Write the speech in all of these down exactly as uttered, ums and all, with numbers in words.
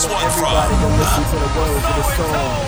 this one from? Everybody gonna listen to the words of the song.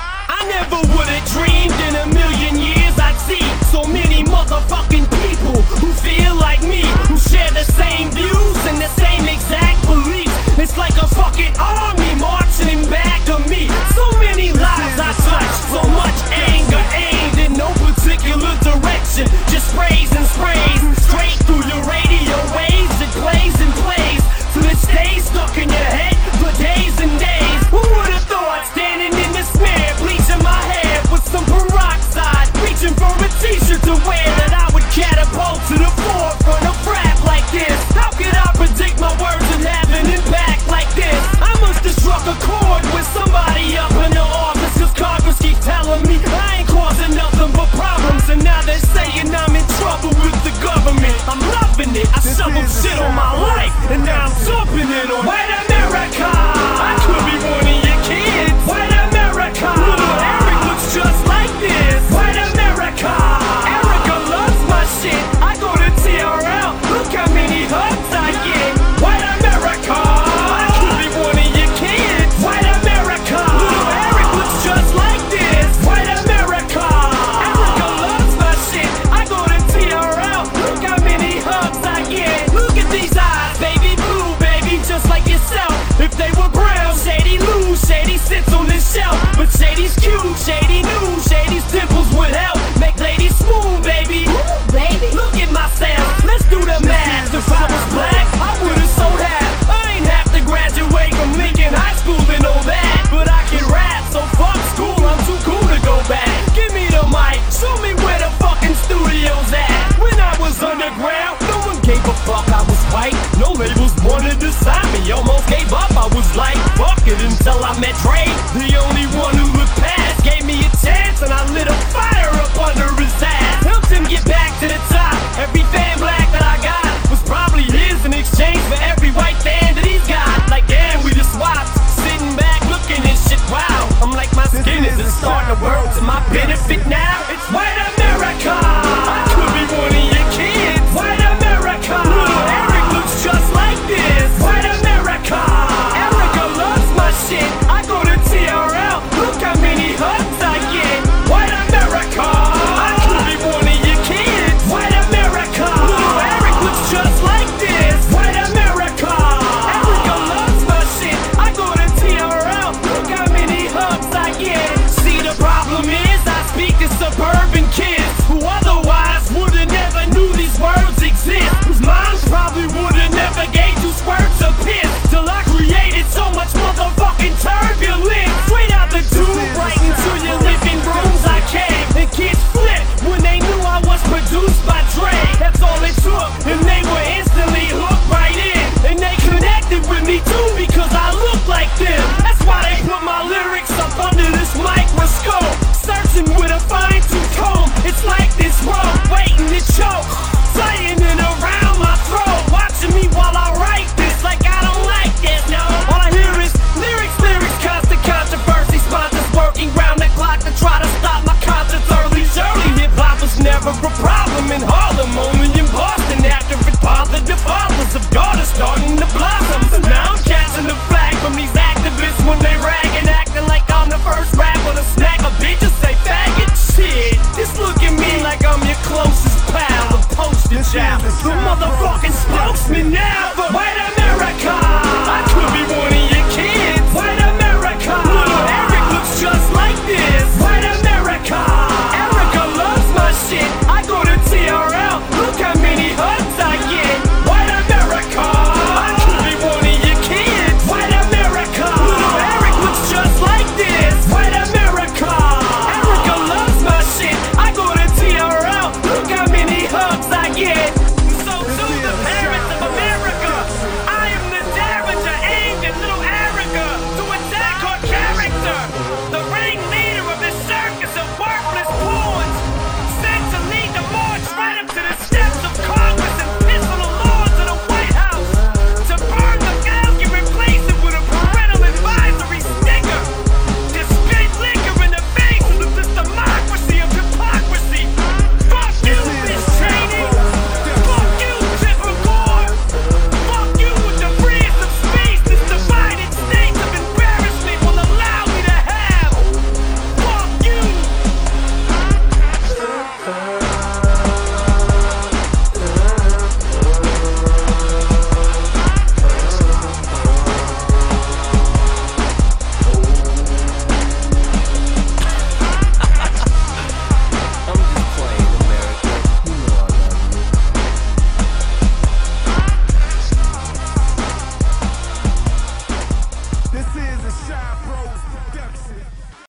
I never would've dreamed in a million years I'd see so many motherfucking people who feel like me, who share the same views and the same exact beliefs. It's like a fucking army marching in back of me. So many lives I touched, so much anger aimed in no particular direction, just sprays and sprays straight through your radio waves. It plays and plays till it stays stuck in your head for days and days. Who would've thought standing in the smear, bleaching my hair with some peroxide, reaching for a t-shirt to wear, that I would catapult to the forefront of rap like this? How could I predict my words and have an impact like this? I must have struck a chord with somebody up in the office, cause Congress keep telling me I ain't causing nothing but problems, and now they're saying I'm in trouble with the government. I'm loving it, I shoveled shit on my life, and now I'm dumping it on white America. I could be one of your kids. White America. Little Eric looks just like this. White America. Erica loves my shit. I go to T R L. Look how many hugs I get. White America. I could be one of your kids. White America. Little Eric looks just like this. White America. Erica loves my shit. I go to T R L. Look how many hugs I get. Look at these eyes, baby blue, baby, just like yourself. If they were brown, Shady lose, Shady sits on this shelf. But Shady's cute, Shady new, Shady's dimples would help make ladies smooth, baby. Ooh, baby, look at myself, let's do the math. If I was black, I would've so half. I ain't have to graduate from Lincoln High School to know that, but I can rap, so fuck school, I'm too cool to go back. Give me the mic, show me where the fucking studio's at. When I was underground, no one gave a fuck I was white. No labels wanted to sign me, almost gave up. I was like, fuck it, until I met Dre, the only one who looked past. Gave me a chance and I lit a fire up under his ass. Helped him get back to the top. Every fan black that I got was probably his in exchange for every white fan that he's got. Like damn, we just swapped. Sitting back looking at shit, wow. I'm like my skin isn't starting to work to my benefit now. It's white America. I could be one of your kids. White America. Little Eric looks just like this. White America. Erica loves my shit. I go to T R L. Look how many hugs I get. White America. I could be one of your kids. White America. Little Eric looks just like this. White America. Erica loves my shit. I go to T R L. Look how many hugs I get. See, the problem is I speak to suburban kids who otherwise would've never knew these words exist. Whose moms probably would've never gave two squirts of piss till I created so much motherfucking turbulence. Straight out the tube, right into your living rooms I came. And kids flipped when they knew I was produced by Dre. That's all it took, and they were instantly hooked right in. And they connected with me too because I look like them. That's why they put my lyrics up under this microscope, searching with a fine tooth comb. It's like this rope waiting to choke, tightening around my throat, watching me while I write this like I don't like this. No, all I hear is lyrics, lyrics, constant controversy, sponsors working round the clock to try to stop my concerts early. Surely hip hop was never a